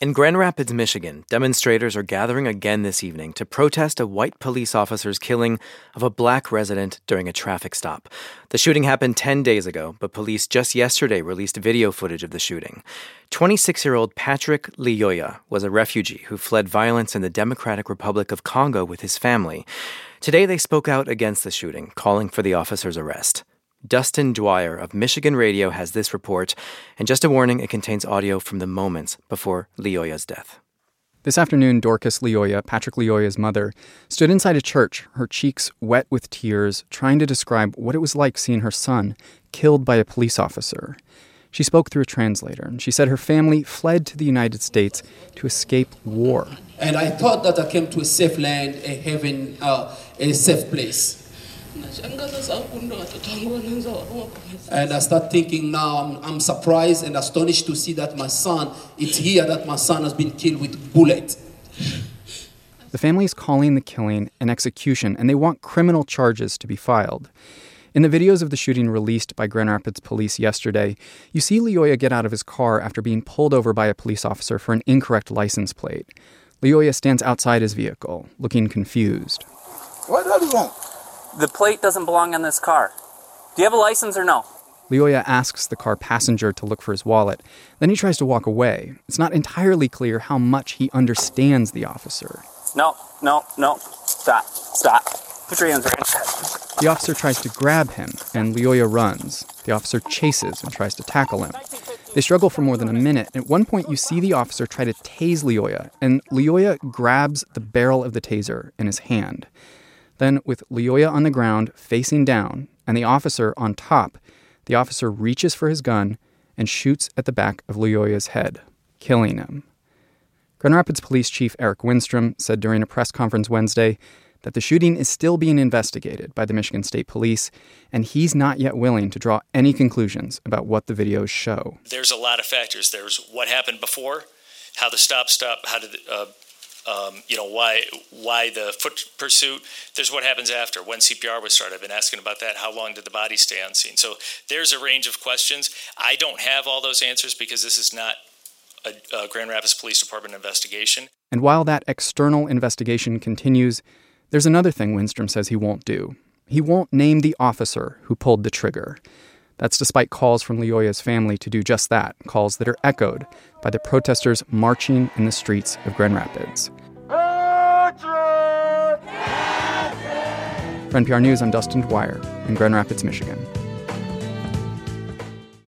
In Grand Rapids, Michigan, demonstrators are gathering again this evening to protest a white police officer's killing of a black resident during a traffic stop. The shooting happened 10 days ago, but police just yesterday released video footage of the shooting. 26-year-old Patrick Lyoya was a refugee who fled violence in the Democratic Republic of Congo with his family. Today they spoke out against the shooting, calling for the officer's arrest. Dustin Dwyer of Michigan Radio has this report, and just a warning, it contains audio from the moments before Lyoya's death. This afternoon, Dorcas Lyoya, Patrick Lyoya's mother, stood inside a church, her cheeks wet with tears, trying to describe what it was like seeing her son killed by a police officer. She spoke through a translator, and she said her family fled to the United States to escape war. And I thought that I came to a safe land, a heaven, a safe place. And I start thinking now, I'm surprised and astonished to see that my son, it's here that my son has been killed with a bullet. The family is calling the killing an execution, and they want criminal charges to be filed. In the videos of the shooting released by Grand Rapids police yesterday, you see Lyoya get out of his car after being pulled over by a police officer for an incorrect license plate. Lyoya stands outside his vehicle, looking confused. What do you want? The plate doesn't belong on this car. Do you have a license or no? Lyoya asks the car passenger to look for his wallet. Then he tries to walk away. It's not entirely clear how much he understands the officer. No. Stop. Put your hands right inside. The officer tries to grab him, and Lyoya runs. The officer chases and tries to tackle him. They struggle for more than a minute. At one point, you see the officer try to tase Lyoya, and Lyoya grabs the barrel of the taser in his hand. Then, with Lyoya on the ground, facing down, and the officer on top, the officer reaches for his gun and shoots at the back of Lyoya's head, killing him. Grand Rapids Police Chief Eric Winstrom said during a press conference Wednesday that the shooting is still being investigated by the Michigan State Police, and he's not yet willing to draw any conclusions about what the videos show. There's a lot of factors. There's what happened before, how the stop, how did why the foot pursuit. There's what happens after, when CPR was started. I've been asking about that. How long did the body stay on scene? So there's a range of questions. I don't have all those answers because this is not a Grand Rapids Police Department investigation. And while that external investigation continues, there's another thing Winstrom says he won't do. He won't name the officer who pulled the trigger. That's despite calls from Lyoya's family to do just that, calls that are echoed by the protesters marching in the streets of Grand Rapids. For NPR News, I'm Dustin Dwyer in Grand Rapids, Michigan.